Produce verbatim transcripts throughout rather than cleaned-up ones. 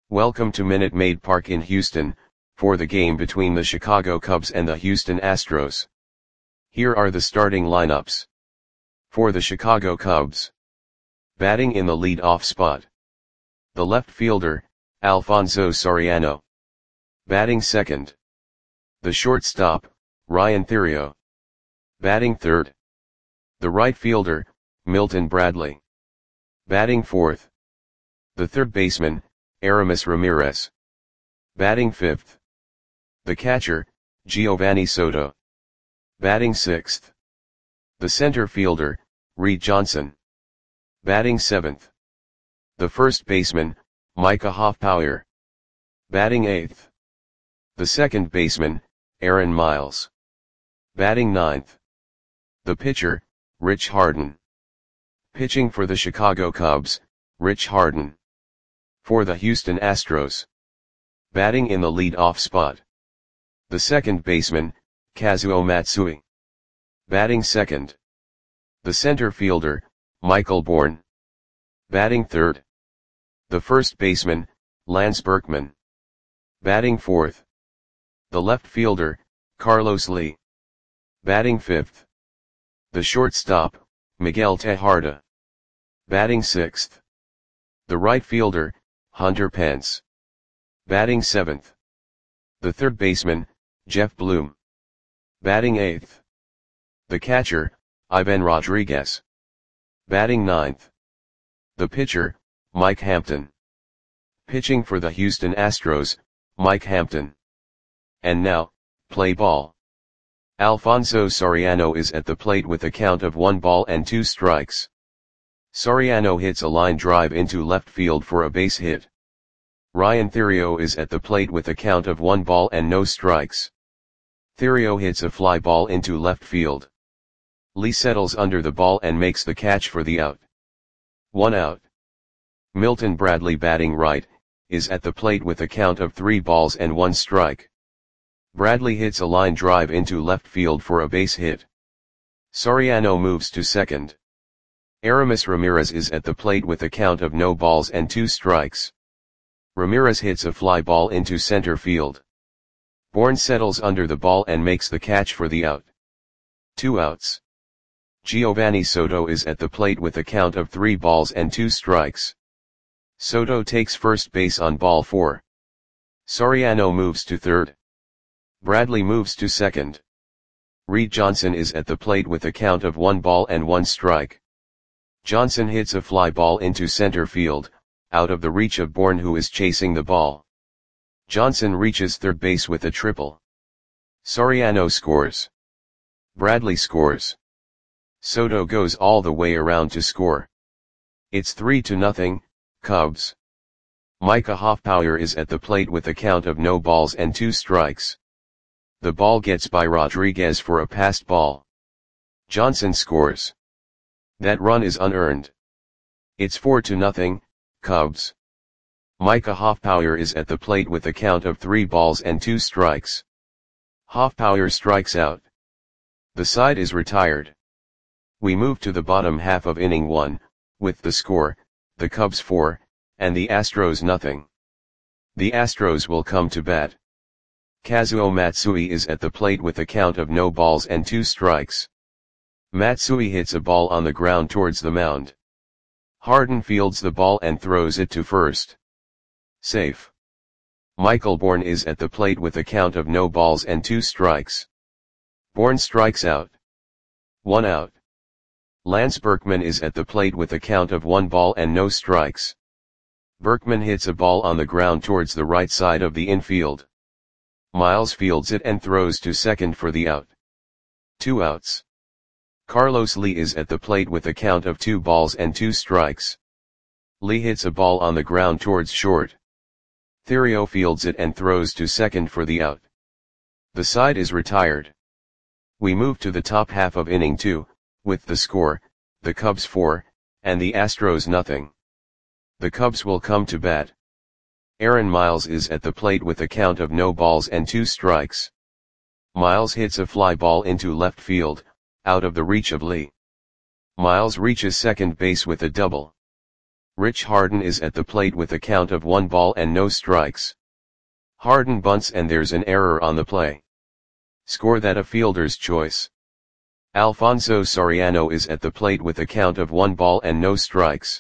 Welcome to Minute Maid Park in Houston, for the game between the Chicago Cubs and the Houston Astros. Here are the starting lineups. For the Chicago Cubs. Batting in the lead-off spot. The left fielder, Alfonso Soriano. Batting second. The shortstop, Ryan Theriot. Batting third. The right fielder, Milton Bradley. Batting fourth. The third baseman, Aramis Ramirez. Batting fifth. The catcher, Giovanni Soto. Batting sixth. The center fielder, Reed Johnson. Batting seventh. The first baseman, Micah Hoffpauir. Batting eighth. The second baseman, Aaron Miles. Batting ninth. The pitcher, Rich Harden. Pitching for the Chicago Cubs, Rich Harden. For the Houston Astros. Batting in the lead-off spot. The second baseman, Kazuo Matsui. Batting second. The center fielder, Michael Bourn. Batting third. The first baseman, Lance Berkman. Batting fourth. The left fielder, Carlos Lee. Batting fifth. The shortstop, Miguel Tejada. Batting sixth. The right fielder, Hunter Pence. Batting seventh. The third baseman, Jeff Bloom. Batting eighth. The catcher, Ivan Rodriguez. Batting ninth. The pitcher, Mike Hampton. Pitching for the Houston Astros, Mike Hampton. And now, play ball. Alfonso Soriano is at the plate with a count of one ball and two strikes. Soriano hits a line drive into left field for a base hit. Ryan Theriot is at the plate with a count of one ball and no strikes. Theriot hits a fly ball into left field. Lee settles under the ball and makes the catch for the out. One out. Milton Bradley, batting right, is at the plate with a count of three balls and one strike. Bradley hits a line drive into left field for a base hit. Soriano moves to second. Aramis Ramirez is at the plate with a count of no balls and two strikes. Ramirez hits a fly ball into center field. Bourn settles under the ball and makes the catch for the out. Two outs. Giovanni Soto is at the plate with a count of three balls and two strikes. Soto takes first base on ball four. Soriano moves to third. Bradley moves to second. Reed Johnson is at the plate with a count of one ball and one strike. Johnson hits a fly ball into center field, out of the reach of Bourn, who is chasing the ball. Johnson reaches third base with a triple. Soriano scores. Bradley scores. Soto goes all the way around to score. It's three to nothing, Cubs. Micah Hoffpauir is at the plate with a count of no balls and two strikes. The ball gets by Rodriguez for a passed ball. Johnson scores. That run is unearned. It's four to nothing, Cubs. Micah Hoffpauir is at the plate with a count of three balls and two strikes. Hoffpauir strikes out. The side is retired. We move to the bottom half of inning one, with the score, the Cubs four, and the Astros nothing. The Astros will come to bat. Kazuo Matsui is at the plate with a count of no balls and two strikes. Matsui hits a ball on the ground towards the mound. Harden fields the ball and throws it to first. Safe. Michael Bourn is at the plate with a count of no balls and two strikes. Bourn strikes out. One out. Lance Berkman is at the plate with a count of one ball and no strikes. Berkman hits a ball on the ground towards the right side of the infield. Miles fields it and throws to second for the out. Two outs. Carlos Lee is at the plate with a count of two balls and two strikes. Lee hits a ball on the ground towards short. Theriot fields it and throws to second for the out. The side is retired. We move to the top half of inning two, with the score, the Cubs four, and the Astros nothing. The Cubs will come to bat. Aaron Miles is at the plate with a count of no balls and two strikes. Miles hits a fly ball into left field, out of the reach of Lee. Miles reaches second base with a double. Rich Harden is at the plate with a count of one ball and no strikes. Harden bunts and there's an error on the play. Score that a fielder's choice. Alfonso Soriano is at the plate with a count of one ball and no strikes.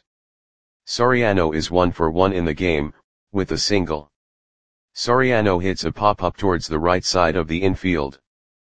Soriano is one for one in the game, with a single. Soriano hits a pop-up towards the right side of the infield.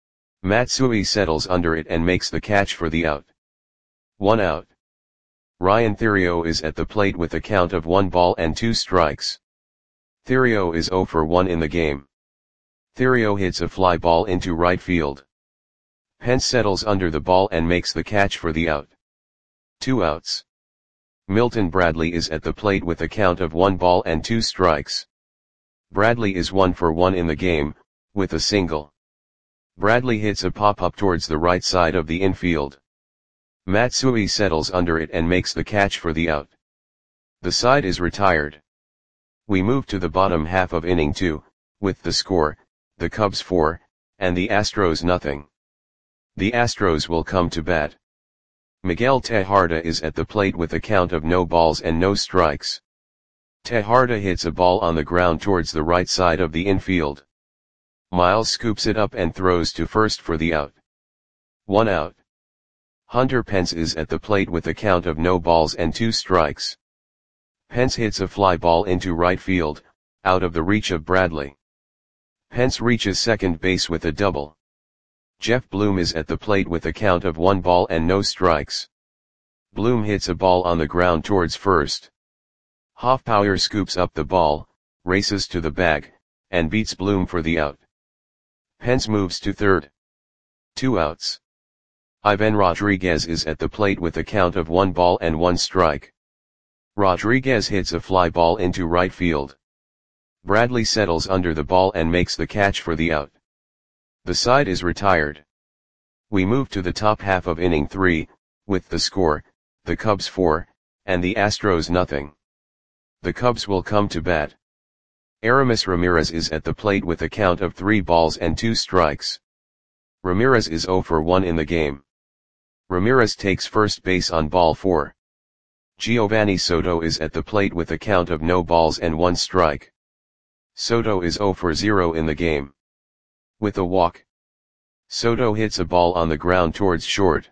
Matsui settles under it and makes the catch for the out. One out. Ryan Theriot is at the plate with a count of one ball and two strikes. Theriot is zero for one in the game. Theriot hits a fly ball into right field. Pence settles under the ball and makes the catch for the out. Two outs. Milton Bradley is at the plate with a count of one ball and two strikes. Bradley is one for one in the game, with a single. Bradley hits a pop-up towards the right side of the infield. Matsui settles under it and makes the catch for the out. The side is retired. We move to the bottom half of inning two, with the score, the Cubs four, and the Astros nothing. The Astros will come to bat. Miguel Tejada is at the plate with a count of no balls and no strikes. Tejada hits a ball on the ground towards the right side of the infield. Miles scoops it up and throws to first for the out. One out. Hunter Pence is at the plate with a count of no balls and two strikes. Pence hits a fly ball into right field, out of the reach of Bradley. Pence reaches second base with a double. Jeff Bloom is at the plate with a count of one ball and no strikes. Bloom hits a ball on the ground towards first. Hoffpauir scoops up the ball, races to the bag, and beats Bloom for the out. Pence moves to third. Two outs. Ivan Rodriguez is at the plate with a count of one ball and one strike. Rodriguez hits a fly ball into right field. Bradley settles under the ball and makes the catch for the out. The side is retired. We move to the top half of inning three, with the score, the Cubs four, and the Astros nothing. The Cubs will come to bat. Aramis Ramirez is at the plate with a count of three balls and two strikes. Ramirez is zero for one in the game. Ramirez takes first base on ball four. Giovanni Soto is at the plate with a count of no balls and one strike. Soto is zero for zero in the game. With a walk. Soto hits a ball on the ground towards short.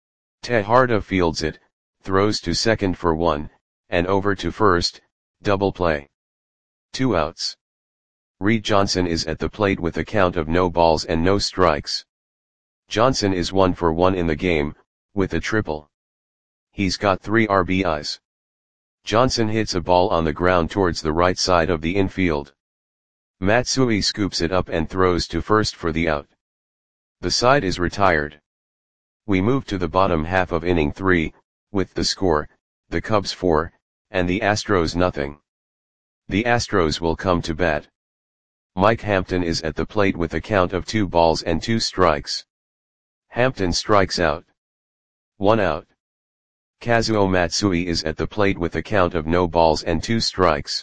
Tejada fields it, throws to second for one, and over to first, double play. Two outs. Reed Johnson is at the plate with a count of no balls and no strikes. Johnson is one for one in the game, with a triple. He's got three R B Is. Johnson hits a ball on the ground towards the right side of the infield. Matsui scoops it up and throws to first for the out. The side is retired. We move to the bottom half of inning three, with the score, the Cubs four, and the Astros nothing. The Astros will come to bat. Mike Hampton is at the plate with a count of two balls and two strikes. Hampton strikes out. One out. Kazuo Matsui is at the plate with a count of no balls and two strikes.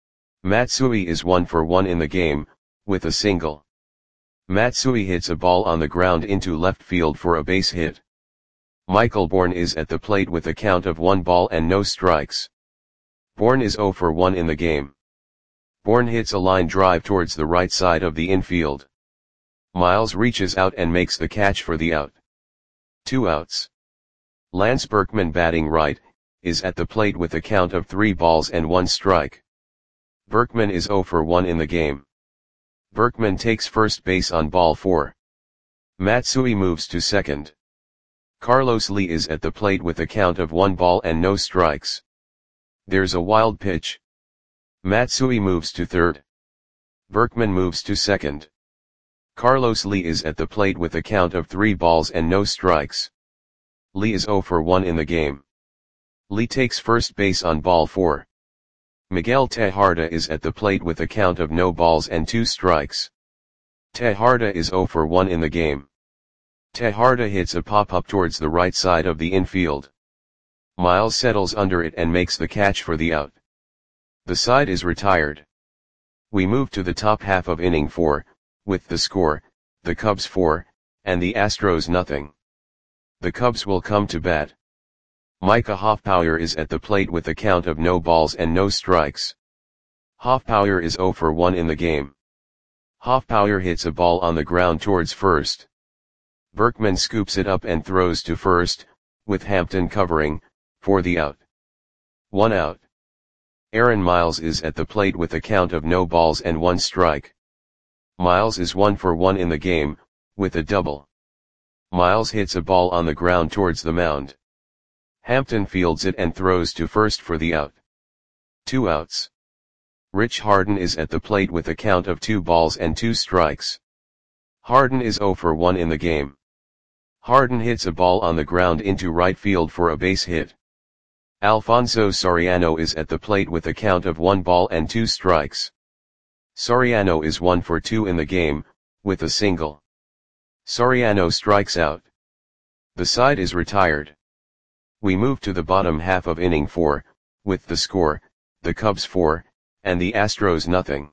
Matsui is one for one in the game, with a single. Matsui hits a ball on the ground into left field for a base hit. Michael Bourne is at the plate with a count of one ball and no strikes. Bourne is zero for one in the game. Bourne hits a line drive towards the right side of the infield. Miles reaches out and makes the catch for the out. Two outs. Lance Berkman, batting right, is at the plate with a count of three balls and one strike. Berkman is zero for one in the game. Berkman takes first base on ball four. Matsui moves to second. Carlos Lee is at the plate with a count of one ball and no strikes. There's a wild pitch. Matsui moves to third. Berkman moves to second. Carlos Lee is at the plate with a count of three balls and no strikes. Lee is zero for one in the game. Lee takes first base on ball four. Miguel Tejada is at the plate with a count of no balls and two strikes. Tejada is zero for one in the game. Tejada hits a pop-up towards the right side of the infield. Miles settles under it and makes the catch for the out. The side is retired. We move to the top half of inning four, with the score, the Cubs four, and the Astros nothing. The Cubs will come to bat. Micah Hoffpauir is at the plate with a count of no balls and no strikes. Hoffpauir is zero for one in the game. Hoffpauir hits a ball on the ground towards first. Berkman scoops it up and throws to first, with Hampton covering, for the out. One out. Aaron Miles is at the plate with a count of no balls and one strike. Miles is one for one in the game, with a double. Miles hits a ball on the ground towards the mound. Hampton fields it and throws to first for the out. Two outs. Rich Harden is at the plate with a count of two balls and two strikes. Harden is zero for one in the game. Harden hits a ball on the ground into right field for a base hit. Alfonso Soriano is at the plate with a count of one ball and two strikes. Soriano is one for two in the game, with a single. Soriano strikes out. The side is retired. We move to the bottom half of inning four, with the score, the Cubs four, and the Astros nothing.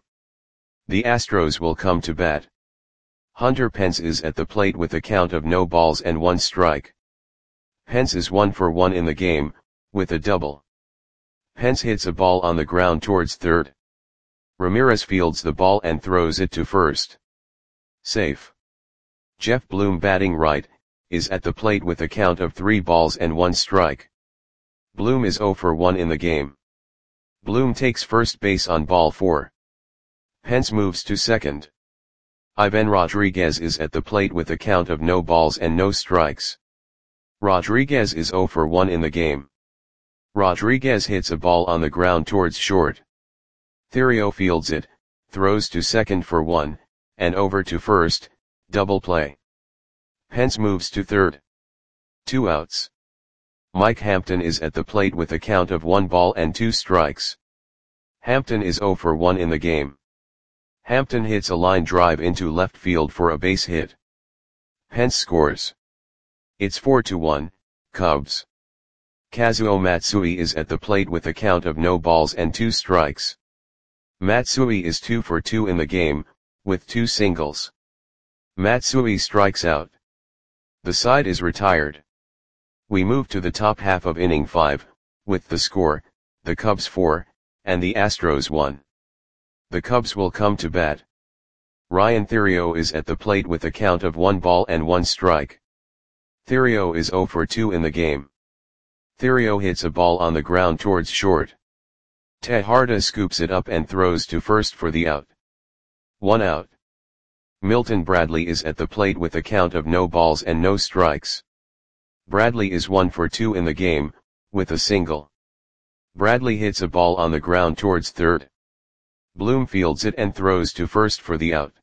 The Astros will come to bat. Hunter Pence is at the plate with a count of no balls and one strike. Pence is one for one in the game, with a double. Pence hits a ball on the ground towards third. Ramirez fields the ball and throws it to first. Safe. Jeff Bloom, batting right, is at the plate with a count of three balls and one strike. Bloom is zero for one in the game. Bloom takes first base on ball four. Pence moves to second. Ivan Rodriguez is at the plate with a count of no balls and no strikes. Rodriguez is zero for one in the game. Rodriguez hits a ball on the ground towards short. Theriot fields it, throws to second for one, and over to first, double play. Pence moves to third. Two outs. Mike Hampton is at the plate with a count of one ball and two strikes. Hampton is zero for one in the game. Hampton hits a line drive into left field for a base hit. Pence scores. It's four to one, Cubs. Kazuo Matsui is at the plate with a count of no balls and two strikes. Matsui is two for two in the game, with two singles. Matsui strikes out. The side is retired. We move to the top half of inning five, with the score, the Cubs four, and the Astros one. The Cubs will come to bat. Ryan Theriot is at the plate with a count of one ball and one strike. Theriot is zero for two in the game. Theriot hits a ball on the ground towards short. Tejada scoops it up and throws to first for the out. One out. Milton Bradley is at the plate with a count of no balls and no strikes. Bradley is one for two in the game, with a single. Bradley hits a ball on the ground towards third. Bloom fields it and throws to first for the out.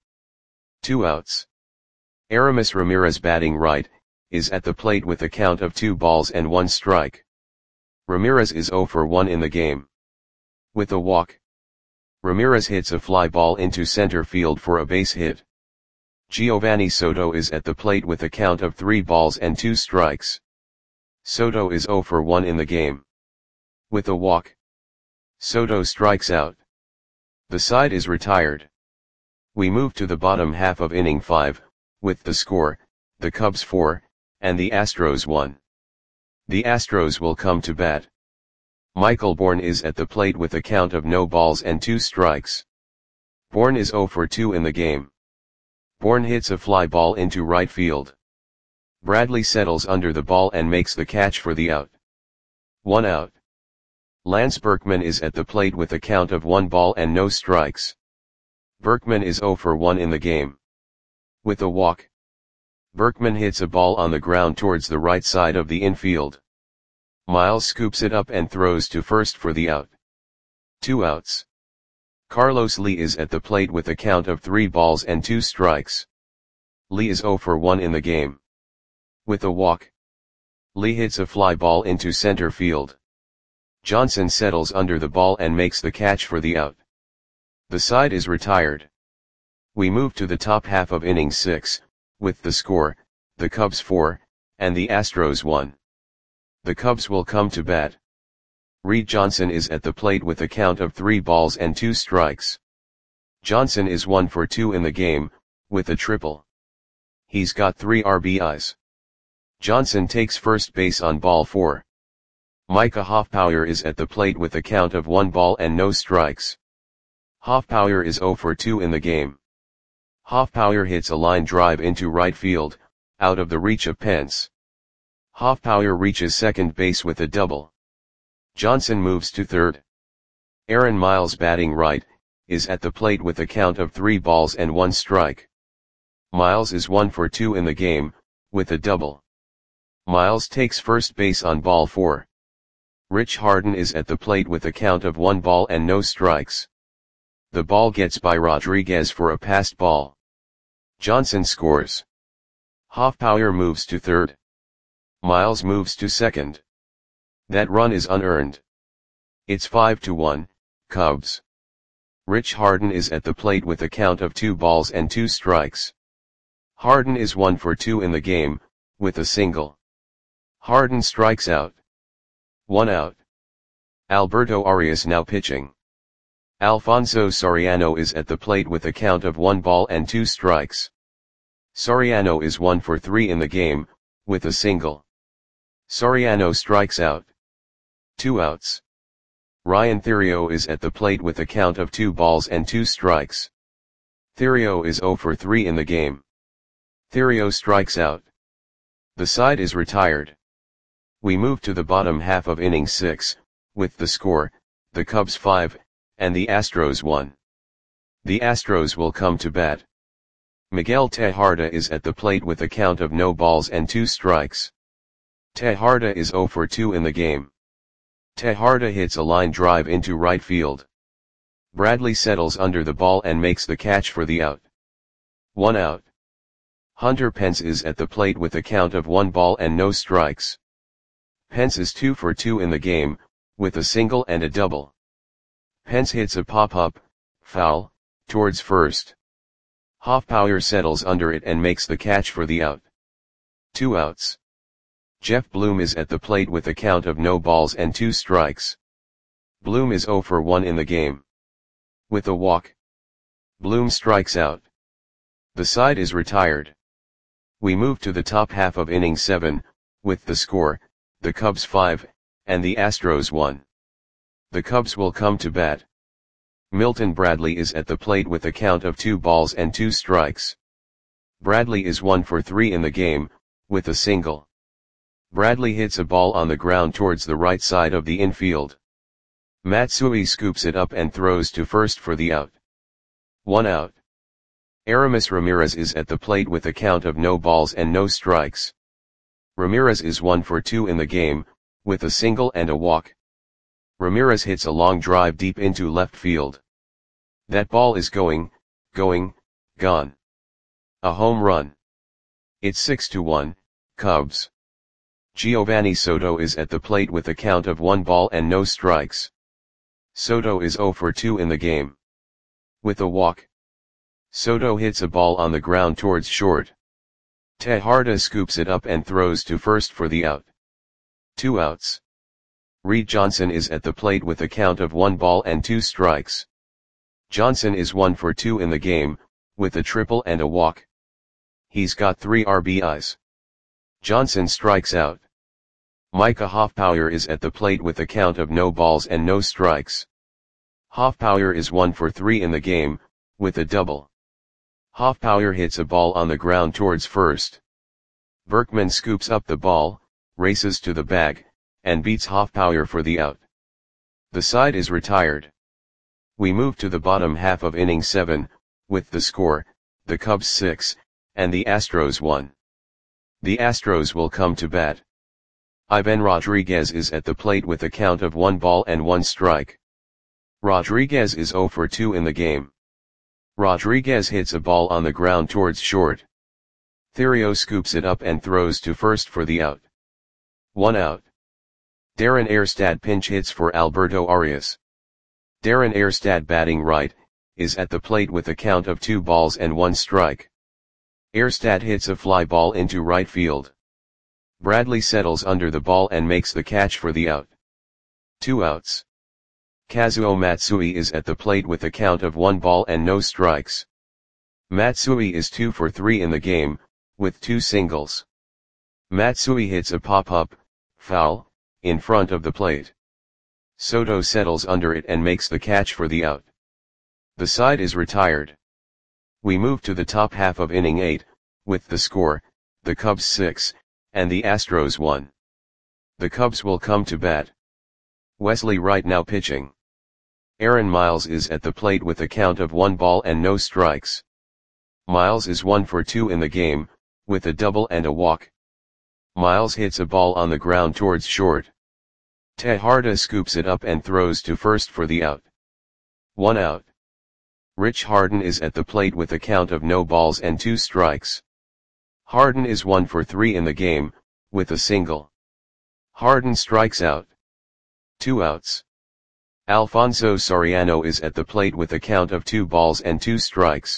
Two outs. Aramis Ramirez, batting right, is at the plate with a count of two balls and one strike. Ramirez is zero for one in the game. With a walk. Ramirez hits a fly ball into center field for a base hit. Giovanni Soto is at the plate with a count of three balls and two strikes. Soto is zero for one in the game. With a walk. Soto strikes out. The side is retired. We move to the bottom half of inning five, with the score, the Cubs four, and the Astros one. The Astros will come to bat. Michael Bourne is at the plate with a count of no balls and two strikes. Bourne is zero for two in the game. Bourne hits a fly ball into right field. Bradley settles under the ball and makes the catch for the out. One out. Lance Berkman is at the plate with a count of one ball and no strikes. Berkman is zero for one in the game. With a walk. Berkman hits a ball on the ground towards the right side of the infield. Miles scoops it up and throws to first for the out. Two outs. Carlos Lee is at the plate with a count of three balls and two strikes. Lee is zero for one in the game. With a walk. Lee hits a fly ball into center field. Johnson settles under the ball and makes the catch for the out. The side is retired. We move to the top half of inning six, with the score, the Cubs four, and the Astros one. The Cubs will come to bat. Reed Johnson is at the plate with a count of three balls and two strikes. Johnson is one for two in the game, with a triple. He's got three R B Is. Johnson takes first base on ball four. Micah Hoffpower is at the plate with a count of one ball and no strikes. Hoffpower is zero for two in the game. Hoffpower hits a line drive into right field, out of the reach of Pence. Hoffpower reaches second base with a double. Johnson moves to third. Aaron Miles, batting right, is at the plate with a count of three balls and one strike. Miles is one for two in the game, with a double. Miles takes first base on ball four. Rich Harden is at the plate with a count of one ball and no strikes. The ball gets by Rodriguez for a passed ball. Johnson scores. Hoffpower moves to third. Miles moves to second. That run is unearned. It's five to one, Cubs. Rich Harden is at the plate with a count of two balls and two strikes. Harden is one for two in the game, with a single. Harden strikes out. One out. Alberto Arias now pitching. Alfonso Soriano is at the plate with a count of one ball and two strikes. Soriano is one for three in the game, with a single. Soriano strikes out. Two outs. Ryan Theriot is at the plate with a count of two balls and two strikes. Theriot is zero for three in the game. Theriot strikes out. The side is retired. We move to the bottom half of inning six, with the score, the Cubs five, and the Astros one. The Astros will come to bat. Miguel Tejada is at the plate with a count of no balls and two strikes. Tejada is zero for two in the game. Tejada hits a line drive into right field. Bradley settles under the ball and makes the catch for the out. One out. Hunter Pence is at the plate with a count of one ball and no strikes. Pence is two for two in the game, with a single and a double. Pence hits a pop-up, foul, towards first. Hoffpower settles under it and makes the catch for the out. Two outs. Jeff Bloom is at the plate with a count of no balls and two strikes. Bloom is zero for one in the game. With a walk. Bloom strikes out. The side is retired. We move to the top half of inning seven, with the score, the Cubs five, and the Astros one. The Cubs will come to bat. Milton Bradley is at the plate with a count of two balls and two strikes. Bradley is one for three in the game, with a single. Bradley hits a ball on the ground towards the right side of the infield. Matsui scoops it up and throws to first for the out. One out. Aramis Ramirez is at the plate with a count of no balls and no strikes. Ramirez is one for two in the game, with a single and a walk. Ramirez hits a long drive deep into left field. That ball is going, going, gone. A home run. It's six to one, Cubs. Giovanni Soto is at the plate with a count of one ball and no strikes. Soto is zero for two in the game. With a walk. Soto hits a ball on the ground towards short. Tejada scoops it up and throws to first for the out. Two outs. Reed Johnson is at the plate with a count of one ball and two strikes. Johnson is one for two in the game, with a triple and a walk. He's got three R B Is. Johnson strikes out. Micah Hoffpower is at the plate with a count of no balls and no strikes. Hoffpower is one for three in the game, with a double. Hoffpower hits a ball on the ground towards first. Berkman scoops up the ball, races to the bag, and beats Hoffpower for the out. The side is retired. We move to the bottom half of inning seven, with the score, the Cubs six, and the Astros one. The Astros will come to bat. Ivan Rodriguez is at the plate with a count of one ball and one strike. Rodriguez is zero for two in the game. Rodriguez hits a ball on the ground towards short. Theriot scoops it up and throws to first for the out. One out. Darren Erstad pinch hits for Alberto Arias. Darren Erstad, batting right, is at the plate with a count of two balls and one strike. Erstad hits a fly ball into right field. Bradley settles under the ball and makes the catch for the out. Two outs. Kazuo Matsui is at the plate with a count of one ball and no strikes. Matsui is two for three in the game, with two singles. Matsui hits a pop-up, foul, in front of the plate. Soto settles under it and makes the catch for the out. The side is retired. We move to the top half of inning eight, with the score, the Cubs six, and the Astros one. The Cubs will come to bat. Wesley Wright now pitching. Aaron Miles is at the plate with a count of one ball and no strikes. Miles is one for two in the game, with a double and a walk. Miles hits a ball on the ground towards short. Tejada scoops it up and throws to first for the out. One out. Rich Harden is at the plate with a count of no balls and two strikes. Harden is one for three in the game, with a single. Harden strikes out. Two outs. Alfonso Soriano is at the plate with a count of two balls and two strikes.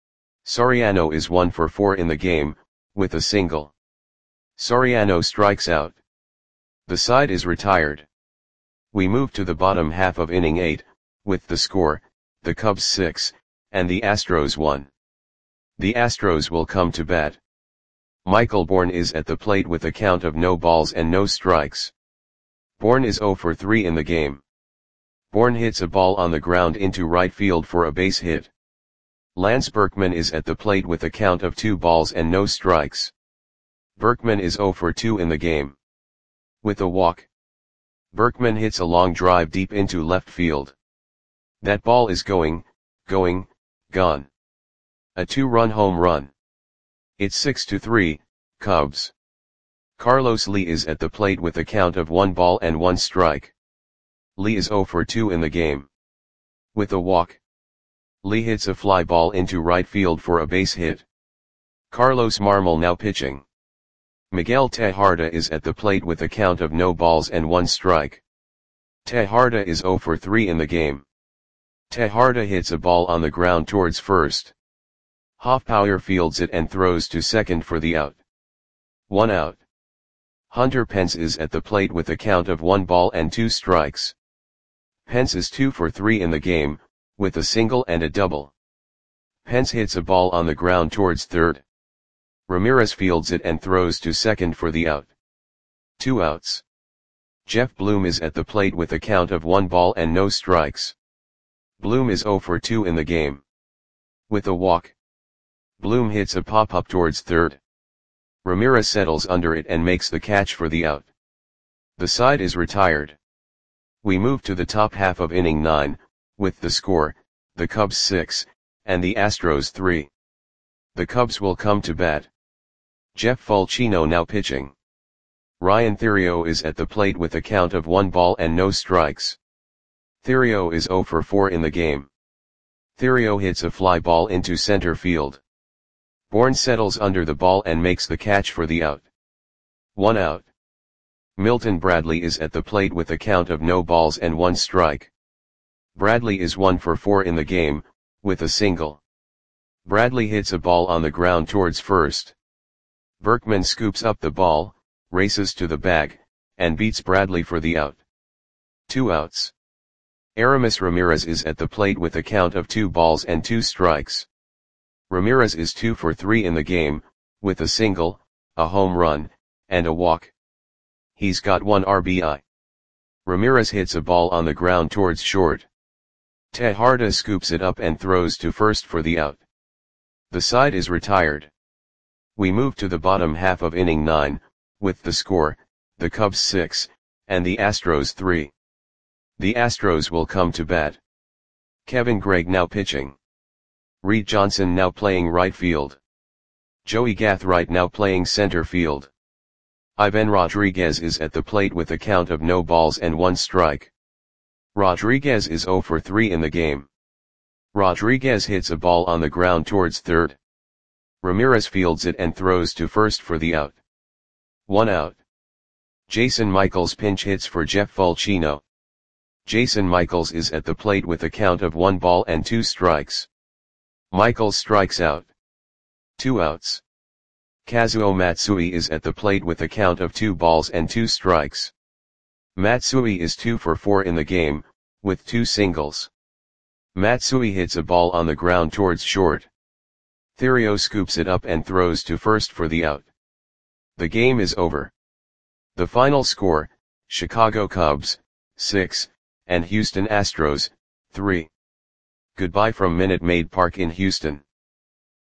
Soriano is one for four in the game, with a single. Soriano strikes out. The side is retired. We move to the bottom half of inning eight, with the score, the Cubs six, and the Astros one. The Astros will come to bat. Michael Bourn is at the plate with a count of no balls and no strikes. Bourn is zero for three in the game. Bourn hits a ball on the ground into right field for a base hit. Lance Berkman is at the plate with a count of two balls and no strikes. Berkman is zero for two in the game. With a walk. Berkman hits a long drive deep into left field. That ball is going, going, gone. A two-run home run. It's six to three, Cubs. Carlos Lee is at the plate with a count of one ball and one strike. Lee is zero for two in the game. With a walk. Lee hits a fly ball into right field for a base hit. Carlos Marmol now pitching. Miguel Tejada is at the plate with a count of no balls and one strike. Tejada is zero for three in the game. Tejada hits a ball on the ground towards first. Hoffpauir fields it and throws to second for the out. One out. Hunter Pence is at the plate with a count of one ball and two strikes. Pence is two for three in the game, with a single and a double. Pence hits a ball on the ground towards third. Ramirez fields it and throws to second for the out. Two outs. Jeff Bloom is at the plate with a count of one ball and no strikes. Bloom is zero for two in the game. With a walk. Bloom hits a pop-up towards third. Ramirez settles under it and makes the catch for the out. The side is retired. We move to the top half of inning nine, with the score, the Cubs six, and the Astros three. The Cubs will come to bat. Jeff Fulchino now pitching. Ryan Theriot is at the plate with a count of one ball and no strikes. Theriot is zero for four in the game. Theriot hits a fly ball into center field. Bourn settles under the ball and makes the catch for the out. One out. Milton Bradley is at the plate with a count of no balls and one strike. Bradley is one for four in the game, with a single. Bradley hits a ball on the ground towards first. Berkman scoops up the ball, races to the bag, and beats Bradley for the out. Two outs. Aramis Ramirez is at the plate with a count of two balls and two strikes. Ramirez is two for three in the game, with a single, a home run, and a walk. He's got one R B I. Ramirez hits a ball on the ground towards short. Tejada scoops it up and throws to first for the out. The side is retired. We move to the bottom half of inning nine, with the score, the Cubs six, and the Astros three. The Astros will come to bat. Kevin Gregg now pitching. Reed Johnson now playing right field. Joey Gathright now playing center field. Ivan Rodriguez is at the plate with a count of no balls and one strike. Rodriguez is zero for three in the game. Rodriguez hits a ball on the ground towards third. Ramirez fields it and throws to first for the out. One out. Jason Michaels pinch hits for Jeff Fulchino. Jason Michaels is at the plate with a count of one ball and two strikes. Michaels strikes out. Two outs. Kazuo Matsui is at the plate with a count of two balls and two strikes. Matsui is two for four in the game, with two singles. Matsui hits a ball on the ground towards short. Theriot scoops it up and throws to first for the out. The game is over. The final score, Chicago Cubs, six, and Houston Astros, three. Goodbye from Minute Maid Park in Houston.